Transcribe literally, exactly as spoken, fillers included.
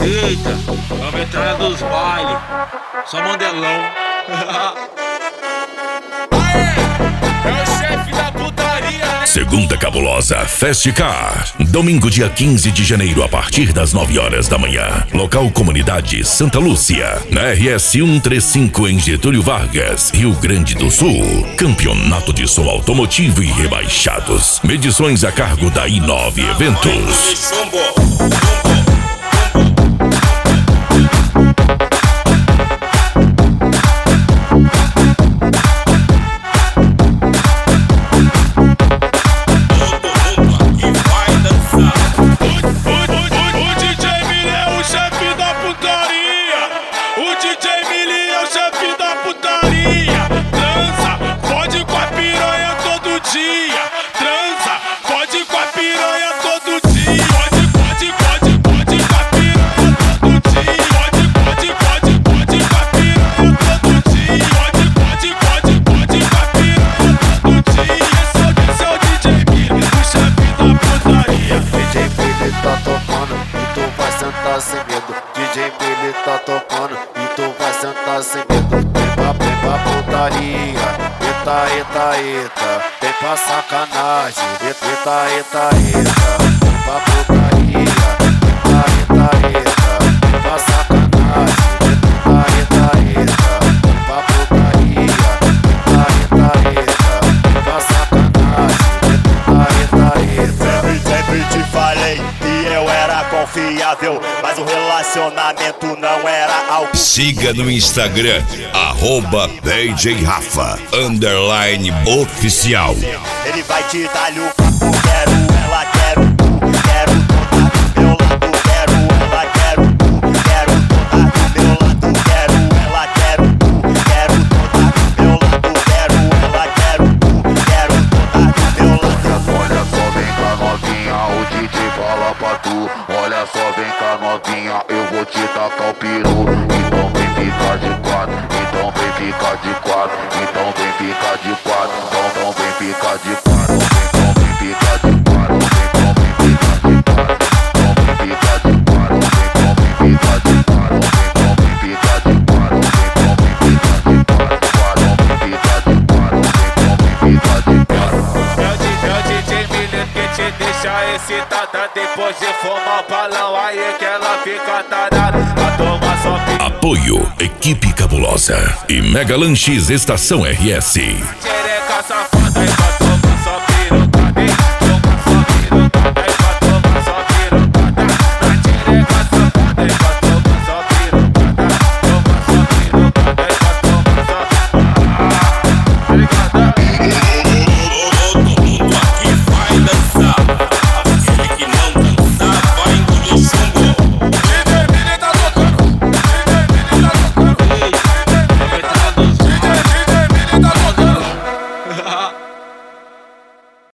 Eita, a veterana dos bailes, só mandelão. Aê, é o chefe da putaria, né? Segunda Cabulosa Festicar. Domingo, dia quinze de janeiro, a partir das nove horas da manhã. Local Comunidade Santa Lúcia, na R S cento e trinta e cinco, em Getúlio Vargas, Rio Grande do Sul. Campeonato de som automotivo e rebaixados. Medições a cargo da I nove Eventos. Sem medo, D J Billy tá tocando e tu vai sentar sem medo. Vem pra, vem pra putaria, eita, eita, eita. Vem pra sacanagem, eita, eita, eita. Vem pra putaria, eita, eita, eita. Vem pra sacanagem, eita, eita, eita. Vem pra putaria, eita, eita, eita. Vem pra sacanagem, eita, eita, eita. Sempre, sempre te falei que eu era confiável, mas o relacionamento não era algo. Siga no Instagram, arroba D J Rafa, underline oficial. Ele vai te dar o papo, quero ela, quero tu, quero toda do meu lado, quero ela, quero tu, quero toda do meu lado, quero ela, quero tu, quero toda do meu lado, quero ela, quero tu, quero toda do meu lado. Olha só, vem cá novinha, o D J fala pra tu. Olha só, vem cá novinha, eu vou te tacar o peru. Então vem ficar de quatro, então vem ficar de quatro, então vem ficar de quatro, então, então vem ficar de quatro, então vem ficar de quatro, então vem ficar de quatro, então vem ficar de quatro, então vem ficar de quatro, então vem ficar de quatro, então vem ficar de quatro, então vem ficar de quatro, então vem ficar de quatro. É o D J Milene que te deixa excitada. Depois de fumar o balão, aí que ela fica tarada. A toma só fica. Apoio Equipe Cabulosa e Mega Lanches Estação R S.